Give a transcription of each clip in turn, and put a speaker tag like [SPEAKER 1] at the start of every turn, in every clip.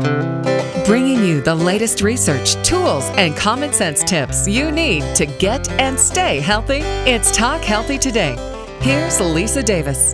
[SPEAKER 1] Bringing you the latest research, tools, and common sense tips you need to get and stay healthy. It's Talk Healthy Today. Here's Lisa Davis.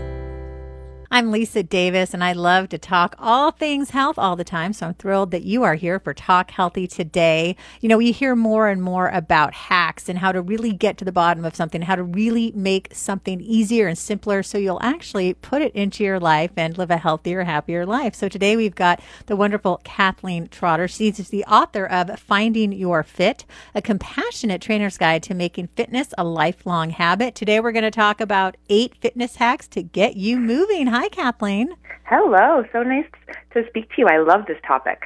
[SPEAKER 2] I'm Lisa Davis, and I love to talk all things health all the time, so I'm thrilled that you are here for Talk Healthy Today. You know, we hear more and more about hacks and how to really get to the bottom of something, how to really make something easier and simpler so you'll actually put it into your life and live a healthier, happier life. So today we've got the wonderful Kathleen Trotter. She's the author of Finding Your Fit, a compassionate trainer's guide to making fitness a lifelong habit. Today we're going to talk about 8 fitness hacks to get you moving. Hi, Kathleen.
[SPEAKER 3] Hello. So nice to speak to you. I love this topic.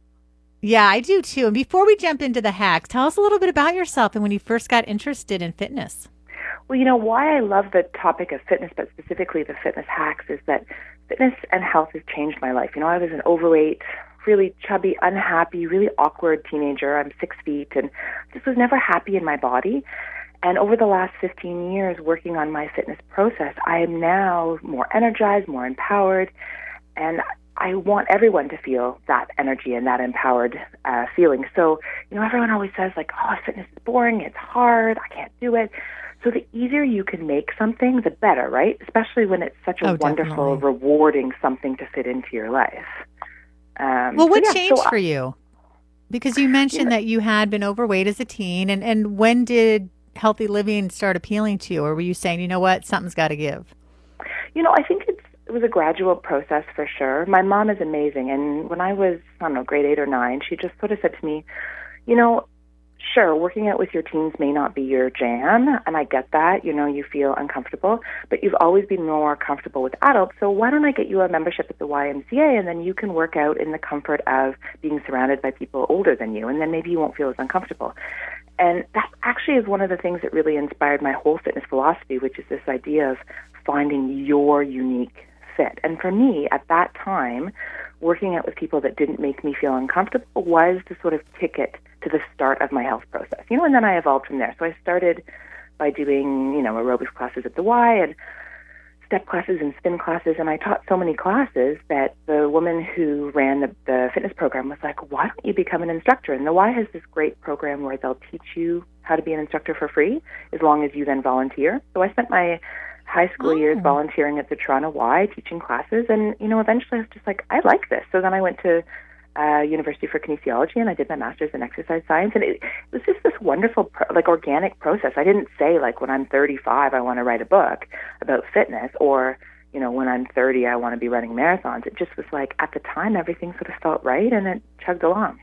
[SPEAKER 2] Yeah, I do too. And before we jump into the hacks, tell us a little bit about yourself and when you first got interested in fitness.
[SPEAKER 3] Well, you know, why I love the topic of fitness, but specifically the fitness hacks, is that fitness and health has changed my life. You know, I was an overweight, really chubby, unhappy, really awkward teenager. I'm 6 feet and just was never happy in my body. And over the last 15 years working on my fitness process, I am now more energized, more empowered, and I want everyone to feel that energy and that empowered feeling. So, you know, everyone always says, like, oh, fitness is boring, it's hard, I can't do it. So the easier you can make something, the better, right? Especially when it's such a wonderful, rewarding something to fit into your life.
[SPEAKER 2] Well, what changed for you? Because you mentioned that you had been overweight as a teen, and when did healthy living start appealing to you, or were you saying, you know what, something's got to give?
[SPEAKER 3] You know, I think it was a gradual process for sure. My mom is amazing, and when I was, I don't know, grade 8 or 9, she just sort of said to me, you know, sure, working out with your teens may not be your jam, and I get that, you know, you feel uncomfortable, but you've always been more comfortable with adults, so why don't I get you a membership at the YMCA, and then you can work out in the comfort of being surrounded by people older than you, and then maybe you won't feel as uncomfortable. And that actually is one of the things that really inspired my whole fitness philosophy, which is this idea of finding your unique fit. And for me, at that time, working out with people that didn't make me feel uncomfortable was the sort of ticket to the start of my health process. You know, and then I evolved from there. So I started by doing, you know, aerobics classes at the Y and step classes and spin classes, and I taught so many classes that the woman who ran the fitness program was like, why don't you become an instructor? And the Y has this great program where they'll teach you how to be an instructor for free as long as you then volunteer. So I spent my high school years volunteering at the Toronto Y, teaching classes, and, you know, eventually I was just like, I like this. So then I went to University for Kinesiology, and I did my master's in exercise science, and it was just this wonderful, organic process. I didn't say, like, when I'm 35, I want to write a book about fitness, or, you know, when I'm 30, I want to be running marathons. It just was like, at the time, everything sort of felt right, and it chugged along.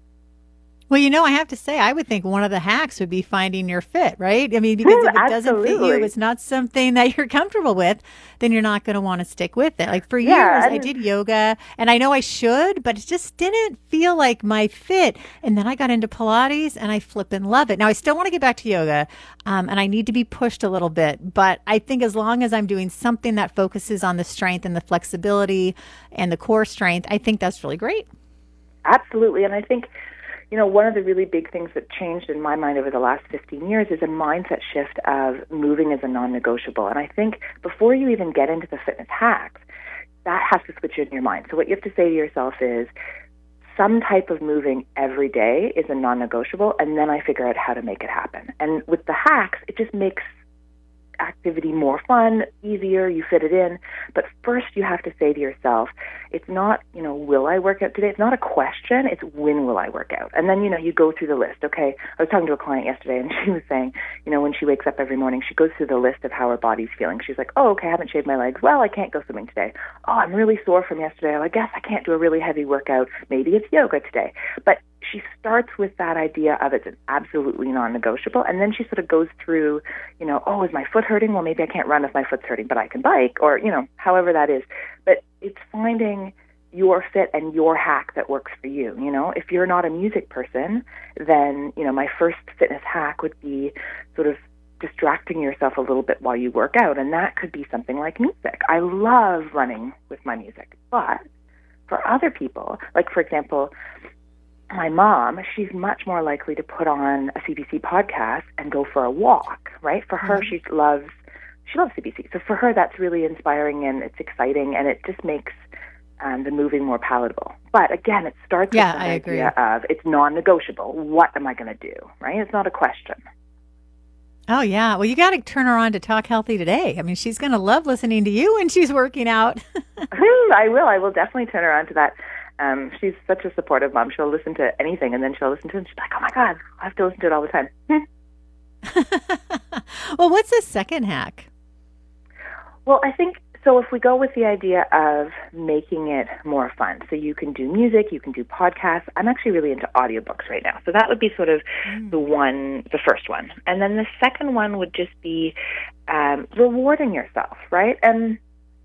[SPEAKER 2] Well, you know, I have to say, I would think one of the hacks would be finding your fit, right? I mean, because if it doesn't fit you, it's not something that you're comfortable with, then you're not going to want to stick with it. Like for years, I did yoga, and I know I should, but it just didn't feel like my fit. And then I got into Pilates, and I flippin' love it. Now, I still want to get back to yoga, and I need to be pushed a little bit. But I think as long as I'm doing something that focuses on the strength and the flexibility and the core strength, I think that's really great.
[SPEAKER 3] Absolutely. And I think, you know, one of the really big things that changed in my mind over the last 15 years is a mindset shift of moving as a non-negotiable. And I think before you even get into the fitness hacks, that has to switch in your mind. So what you have to say to yourself is, some type of moving every day is a non-negotiable, and then I figure out how to make it happen. And with the hacks, it just makes activity more fun, easier, you fit it in. But first you have to say to yourself, it's not, you know, will I work out today? It's not a question, it's when will I work out? And then, you know, you go through the list. Okay, I was talking to a client yesterday, and she was saying, you know, when she wakes up every morning, she goes through the list of how her body's feeling. She's like, oh, okay, I haven't shaved my legs. Well, I can't go swimming today. Oh, I'm really sore from yesterday. Well, I guess I can't do a really heavy workout. Maybe it's yoga today. But she starts with that idea of it's an absolutely non-negotiable, and then she sort of goes through, you know, oh, is my foot hurting? Well, maybe I can't run if my foot's hurting, but I can bike, or, you know, however that is. But it's finding your fit and your hack that works for you. You know, if you're not a music person, then, you know, my first fitness hack would be sort of distracting yourself a little bit while you work out, and that could be something like music. I love running with my music, but for other people, like, for example, my mom, she's much more likely to put on a CBC podcast and go for a walk, right? For her, she loves CBC. So for her, that's really inspiring, and it's exciting, and it just makes the moving more palatable. But again, it starts with that idea of it's non-negotiable. What am I going to do, right? It's not a question.
[SPEAKER 2] Oh, yeah. Well, you got to turn her on to Talk Healthy Today. I mean, she's going to love listening to you when she's working out.
[SPEAKER 3] I will. I will definitely turn her on to that. She's such a supportive mom. She'll listen to anything, and then she'll listen to it, and she's like, oh, my God, I have to listen to it all the time.
[SPEAKER 2] Well, what's the second hack?
[SPEAKER 3] Well, I think, so if we go with the idea of making it more fun, so you can do music, you can do podcasts. I'm actually really into audiobooks right now. So that would be sort of the first one. And then the second one would just be rewarding yourself, right? And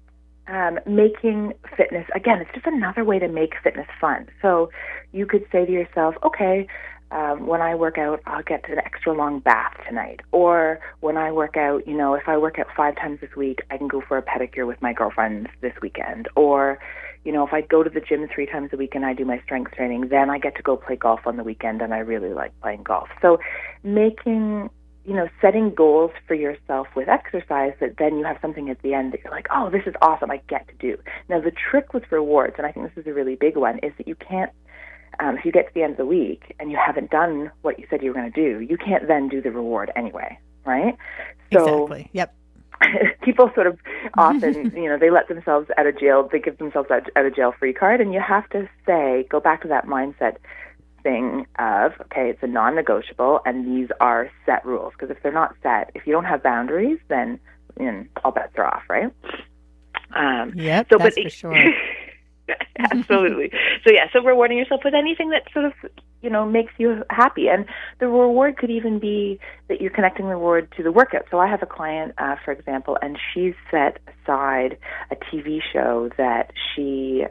[SPEAKER 3] making fitness, again, it's just another way to make fitness fun. So you could say to yourself, okay, when I work out, I'll get an extra long bath tonight. Or when I work out, if I work out 5 times this week, I can go for a pedicure with my girlfriends this weekend. Or, if I go to the gym 3 times a week and I do my strength training, then I get to go play golf on the weekend, and I really like playing golf. So making, setting goals for yourself with exercise that then you have something at the end that you're like, oh, this is awesome, I get to do. Now, the trick with rewards, and I think this is a really big one, is that you can't, if you get to the end of the week and you haven't done what you said you were going to do, you can't then do the reward anyway, right? So
[SPEAKER 2] exactly. Yep.
[SPEAKER 3] People sort of often, they let themselves out of jail, they give themselves out of jail free card, and you have to go back to that mindset thing of, okay, it's a non-negotiable, and these are set rules. Because if they're not set, if you don't have boundaries, then all bets are off, right?
[SPEAKER 2] Yep, that's for sure.
[SPEAKER 3] Absolutely. So rewarding yourself with anything that sort of, makes you happy. And the reward could even be that you're connecting the reward to the workout. So I have a client, for example, and she's set aside a TV show that she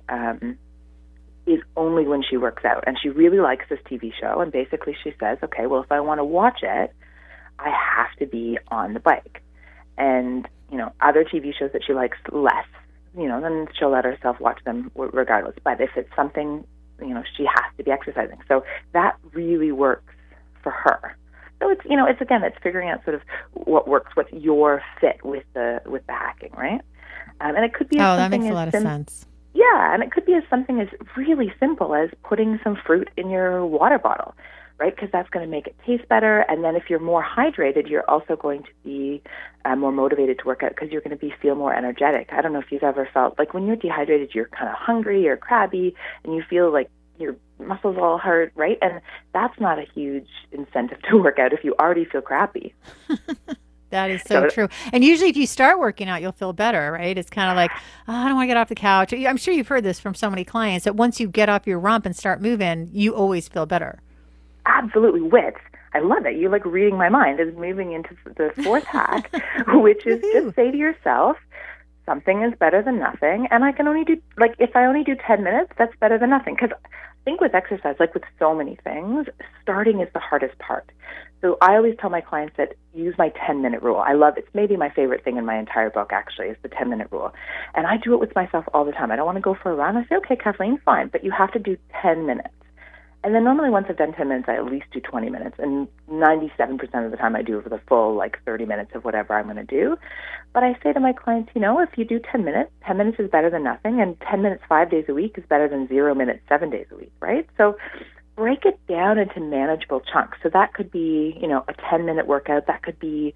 [SPEAKER 3] is only when she works out. And she really likes this TV show. And basically she says, okay, well, if I want to watch it, I have to be on the bike. And, other TV shows that she likes less, then she'll let herself watch them regardless. But if it's something, she has to be exercising. So that really works for her. So it's, it's figuring out sort of what works, what's your fit with the hacking, right? And it could be
[SPEAKER 2] that makes a lot of sense.
[SPEAKER 3] Yeah, and it could be something as really simple as putting some fruit in your water bottle, right? Because that's going to make it taste better. And then if you're more hydrated, you're also going to be more motivated to work out because you're going to feel more energetic. I don't know if you've ever felt like when you're dehydrated, you're kind of hungry or crabby, and you feel like your muscles all hurt, right? And that's not a huge incentive to work out if you already feel crappy.
[SPEAKER 2] That is so true. And usually if you start working out, you'll feel better, right? It's kind of like, oh, I don't want to get off the couch. I'm sure you've heard this from so many clients that once you get off your rump and start moving, you always feel better.
[SPEAKER 3] Absolutely. I love it. You're like reading my mind. Is moving into the fourth hack, which is just say to yourself, something is better than nothing. And I can only do, if I only do 10 minutes, that's better than nothing. Because I think with exercise, like with so many things, starting is the hardest part. So I always tell my clients that use my 10-minute rule. I love it. It's maybe my favorite thing in my entire book, actually, is the 10-minute rule. And I do it with myself all the time. I don't want to go for a run. I say, okay, Kathleen, fine, but you have to do 10 minutes. And then normally once I've done 10 minutes, I at least do 20 minutes. And 97% of the time I do it for the full 30 minutes of whatever I'm going to do. But I say to my clients, if you do 10 minutes is better than nothing. And 10 minutes 5 days a week is better than 0 minutes 7 days a week, right? So break it down into manageable chunks. So that could be, a 10-minute workout. That could be,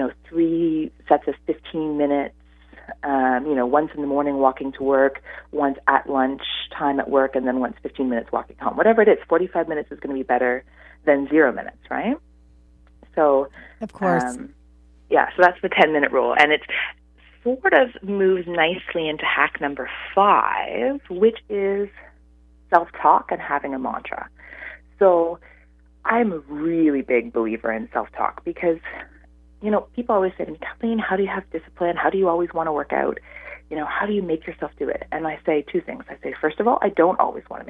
[SPEAKER 3] 3 sets of 15 minutes. Once in the morning walking to work, once at lunch time at work, and then once 15 minutes walking home. Whatever it is, 45 minutes is going to be better than 0 minutes, right? So,
[SPEAKER 2] of course.
[SPEAKER 3] So that's the 10-minute rule. And it sort of moves nicely into hack number 5, which is self-talk and having a mantra. So I'm a really big believer in self-talk because people always say to me, Kathleen, how do you have discipline? How do you always want to work out? How do you make yourself do it? And I say 2 things. I say, first of all, I don't always want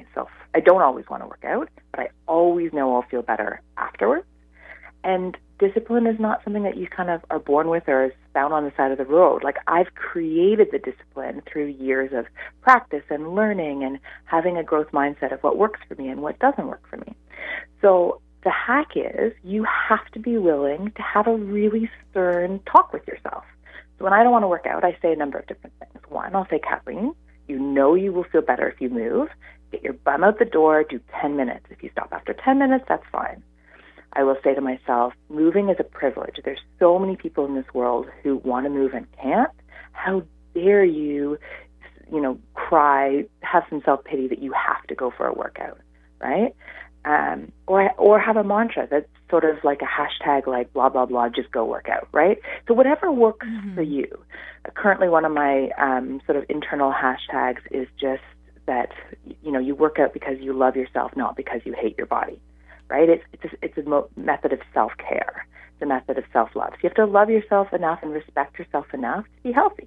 [SPEAKER 3] to work out, but I always know I'll feel better afterwards. And discipline is not something that you kind of are born with or is found on the side of the road. I've created the discipline through years of practice and learning and having a growth mindset of what works for me and what doesn't work for me. So the hack is you have to be willing to have a really stern talk with yourself. So when I don't want to work out, I say a number of different things. One, I'll say, Kathleen, You know you will feel better if you move. Get your bum out the door, do 10 minutes. If you stop after 10 minutes, that's fine. I will say to myself, moving is a privilege. There's so many people in this world who want to move and can't. How dare you, cry, have some self-pity that you have to go for a workout, right? Or have a mantra that's sort of like a hashtag like blah, blah, blah, just go work out, right? So whatever works for you. Currently, one of my sort of internal hashtags is just that, you work out because you love yourself, not because you hate your body, right? It's a method of self-care. It's a method of self-love. So you have to love yourself enough and respect yourself enough to be healthy.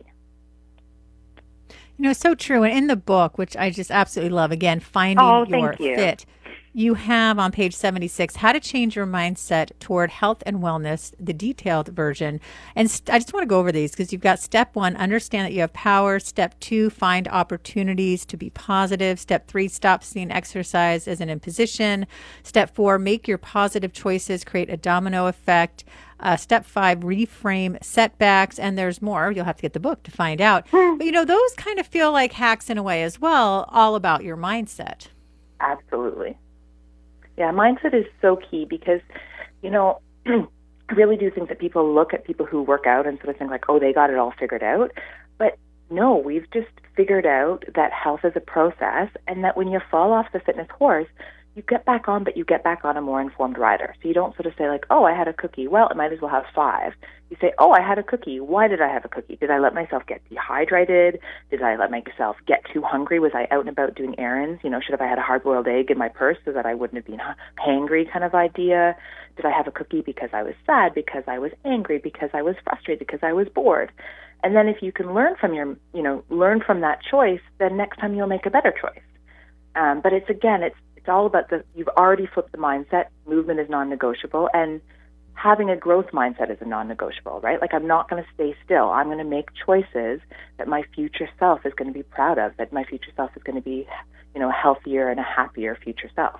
[SPEAKER 2] So true. And in the book, which I just absolutely love, again, Finding Your Fit, you have on page 76, How to Change Your Mindset Toward Health and Wellness, the detailed version. And I just want to go over these because you've got step 1, understand that you have power. Step 2, find opportunities to be positive. Step 3, stop seeing exercise as an imposition. Step 4, make your positive choices, create a domino effect. Step 5, reframe setbacks. And there's more. You'll have to get the book to find out. But, those kind of feel like hacks in a way as well, all about your mindset.
[SPEAKER 3] Absolutely. Yeah, mindset is so key because, I really do think that people look at people who work out and sort of think like, oh, they got it all figured out. But no, we've just figured out that health is a process and that when you fall off the fitness horse, you get back on, but you get back on a more informed rider. So you don't sort of say like, oh, I had a cookie. Well, I might as well have 5. You say, oh, I had a cookie. Why did I have a cookie? Did I let myself get dehydrated? Did I let myself get too hungry? Was I out and about doing errands? Should have I had a hard-boiled egg in my purse so that I wouldn't have been hangry kind of idea? Did I have a cookie because I was sad, because I was angry, because I was frustrated, because I was bored? And then if you can learn from learn from that choice, then next time you'll make a better choice. But it's all about you've already flipped the mindset. Movement is non-negotiable, and having a growth mindset is a non-negotiable, right? Like I'm not going to stay still. I'm going to make choices that my future self is going to be proud of, that my future self is going to be, a healthier and a happier future self.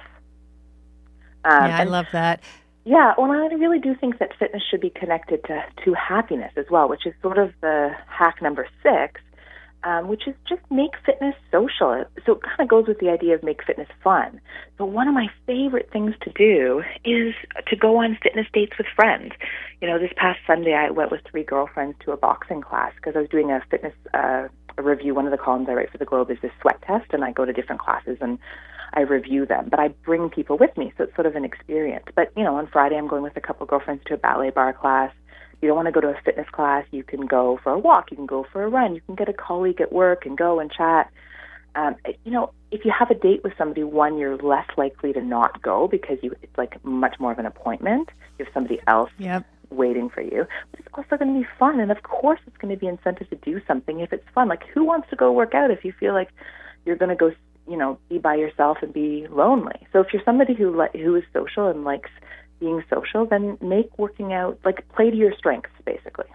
[SPEAKER 2] I love that.
[SPEAKER 3] Yeah, well, I really do think that fitness should be connected to happiness as well, which is sort of the hack number 6. Which is just make fitness social. So it kind of goes with the idea of make fitness fun. So one of my favorite things to do is to go on fitness dates with friends. This past Sunday I went with 3 girlfriends to a boxing class because I was doing a fitness a review. One of the columns I write for the Globe is this sweat test, and I go to different classes and I review them. But I bring people with me, so it's sort of an experience. But, on Friday I'm going with a couple girlfriends to a ballet bar class. You don't want to go to a fitness class, you can go for a walk, you can go for a run, you can get a colleague at work and go and chat. If you have a date with somebody, one, you're less likely to not go because it's like much more of an appointment. You have somebody else waiting for you. But it's also going to be fun, and of course it's going to be incentive to do something if it's fun. Like, who wants to go work out if you feel like you're going to go, be by yourself and be lonely? So if you're somebody who is social and likes being social, then make working out, play to your strengths, basically.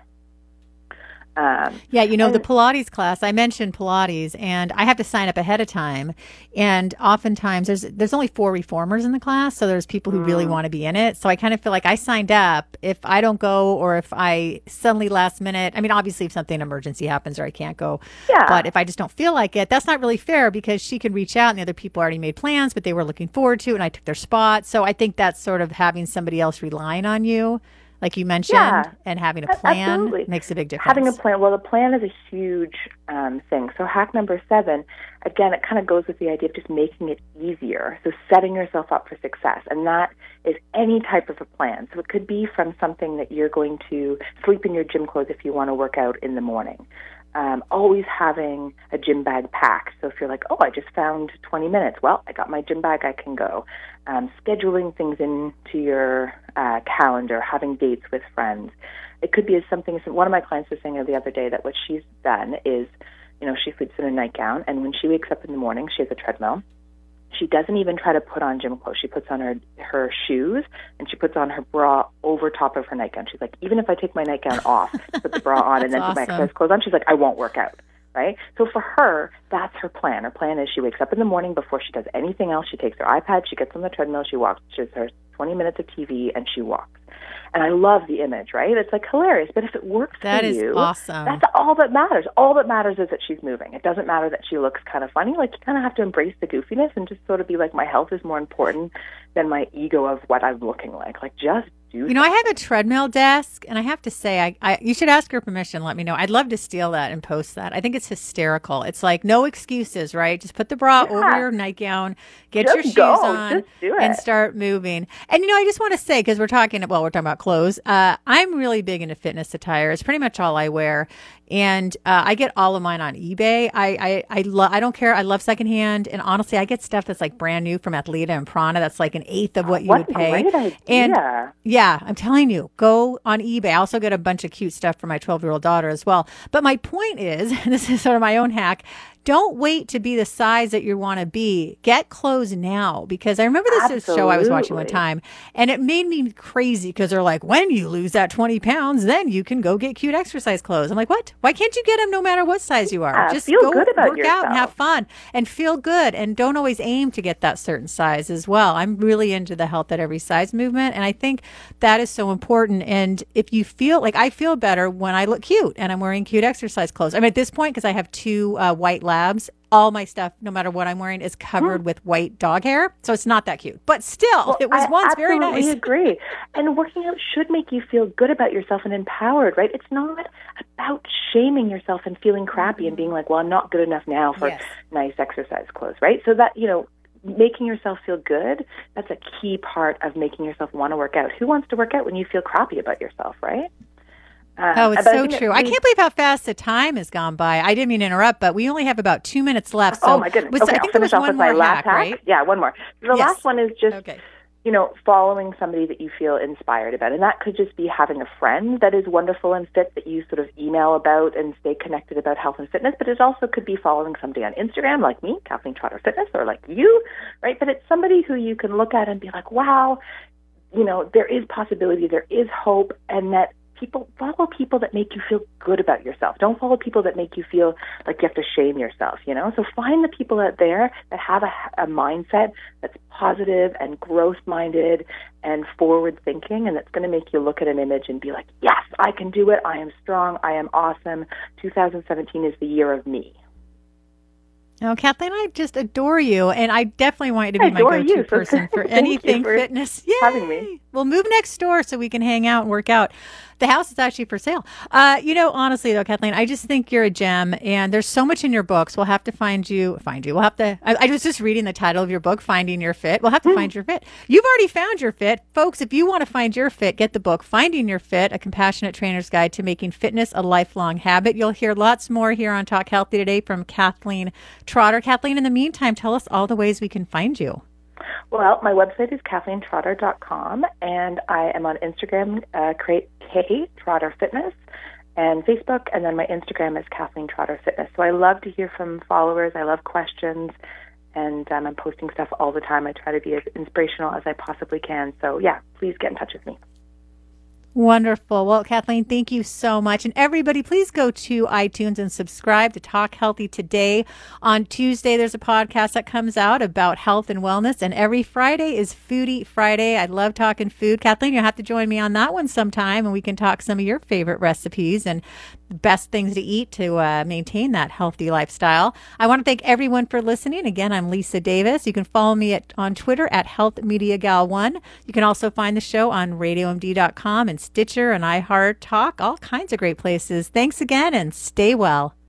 [SPEAKER 2] The Pilates class, I mentioned Pilates, and I have to sign up ahead of time. And oftentimes there's only 4 reformers in the class, so there's people who really want to be in it. So I kind of feel like I signed up. If I don't go, or if I suddenly last minute, obviously if something emergency happens or I can't go, but if I just don't feel like it, that's not really fair because she can reach out and the other people already made plans, but they were looking forward to it and I took their spot. So I think that's sort of having somebody else relying on you, like you mentioned, and having a plan makes a big difference.
[SPEAKER 3] Having a plan, the plan is a huge thing. So hack number 7, again, it kind of goes with the idea of just making it easier. So setting yourself up for success. And that is any type of a plan. So it could be from something that you're going to sleep in your gym clothes if you want to work out in the morning. Always having a gym bag packed. So if you're like, oh, I just found 20 minutes. Well, I got my gym bag, I can go. Scheduling things into your calendar, having dates with friends. It could be something, one of my clients was saying the other day that what she's done is, she sleeps in a nightgown, and when she wakes up in the morning, she has a treadmill. She doesn't even try to put on gym clothes. She puts on her shoes, and she puts on her bra over top of her nightgown. She's like, even if I take my nightgown off, put the bra on, and then put my exercise clothes on, she's like, I won't work out, right? So for her, that's her plan. Her plan is she wakes up in the morning before she does anything else. She takes her iPad, she gets on the treadmill, she watches her 20 minutes of TV and she walks. And I love the image, right? It's like hilarious. But if it works for you,
[SPEAKER 2] that is awesome.
[SPEAKER 3] That's all that matters. All that matters is that she's moving. It doesn't matter that she looks kind of funny. Like, you kind of have to embrace the goofiness and just sort of be like, my health is more important than my ego of what I'm looking like. Like, just do
[SPEAKER 2] I have a treadmill desk, and I have to say, you should ask her permission. Let me know. I'd love to steal that and post that. I think it's hysterical. It's like no excuses, right? Just put the bra over your nightgown, get your shoes on, and start moving. And I just want to say, because we're talking about clothes. I'm really big into fitness attire. It's pretty much all I wear. And I get all of mine on eBay. I don't care. I love secondhand. And honestly, I get stuff that's like brand new from Athleta and Prana. That's like an eighth of what you would pay.
[SPEAKER 3] Great idea.
[SPEAKER 2] And yeah, I'm telling you, go on eBay. I also get a bunch of cute stuff for my 12-year-old daughter as well. But my point is, this is sort of my own hack, don't wait to be the size that you want to be. Get clothes now. Because I remember this show I was watching one time, and it made me crazy because they're like, when you lose that 20 pounds, then you can go get cute exercise clothes. I'm like, what? Why can't you get them no matter what size you are? Just
[SPEAKER 3] feel
[SPEAKER 2] go
[SPEAKER 3] good about
[SPEAKER 2] work out and have fun and feel good. And don't always aim to get that certain size as well. I'm really into the health at every size movement. And I think that is so important. And if you feel like I feel better when I look cute and I'm wearing cute exercise clothes. I mean, at this point, because I have two white labs, all my stuff, no matter what I'm wearing, is covered with white dog hair. So it's not that cute. But still, it was once very nice.
[SPEAKER 3] I agree. And working out should make you feel good about yourself and empowered, right? It's not about shaming yourself and feeling crappy and being like, well, I'm not good enough now for nice exercise clothes, right? So that, making yourself feel good, that's a key part of making yourself want to work out. Who wants to work out when you feel crappy about yourself, right?
[SPEAKER 2] It's so true. I can't believe how fast the time has gone by. I didn't mean to interrupt, but we only have about 2 minutes left. So
[SPEAKER 3] oh, my goodness. Okay, I think I'll finish off with my last hack.
[SPEAKER 2] Right?
[SPEAKER 3] Yeah, one more. The last one is just, following somebody that you feel inspired about. And that could just be having a friend that is wonderful and fit that you sort of email about and stay connected about health and fitness. But it also could be following somebody on Instagram like me, Kathleen Trotter Fitness, or like you, right? But it's somebody who you can look at and be like, wow, there is possibility, there is hope, and that follow people that make you feel good about yourself. Don't follow people that make you feel like you have to shame yourself, So find the people out there that have a mindset that's positive and growth-minded and forward-thinking, and that's going to make you look at an image and be like, yes, I can do it. I am strong. I am awesome. 2017 is the year of me.
[SPEAKER 2] Oh, Kathleen, I just adore you, and I definitely want you to be my go-to person for anything fitness. Yay!
[SPEAKER 3] Having me.
[SPEAKER 2] We'll move next door so we can hang out and work out. The house is actually for sale. Honestly, though, Kathleen, I just think you're a gem, and there's so much in your books. We'll have to find you. We'll have to. I was just reading the title of your book, Finding Your Fit. We'll have to find your fit. You've already found your fit. Folks, if you want to find your fit, get the book, Finding Your Fit, A Compassionate Trainer's Guide to Making Fitness a Lifelong Habit. You'll hear lots more here on Talk Healthy today from Kathleen Trotter. Kathleen, in the meantime, tell us all the ways we can find you.
[SPEAKER 3] Well, my website is KathleenTrotter.com, and I am on Instagram, K Trotter Fitness, and Facebook, and then my Instagram is Kathleen Trotter Fitness. So I love to hear from followers. I love questions, and I'm posting stuff all the time. I try to be as inspirational as I possibly can. So, yeah, please get in touch with me.
[SPEAKER 2] Wonderful. Well, Kathleen, thank you so much. And everybody, please go to iTunes and subscribe to Talk Healthy Today. On Tuesday, there's a podcast that comes out about health and wellness. And every Friday is Foodie Friday. I love talking food. Kathleen, you'll have to join me on that one sometime, and we can talk some of your favorite recipes and the best things to eat to maintain that healthy lifestyle. I want to thank everyone for listening. Again, I'm Lisa Davis. You can follow me on Twitter at HealthMediaGal1. You can also find the show on RadioMD.com and Stitcher and iHeart Talk, all kinds of great places. Thanks again, and stay well.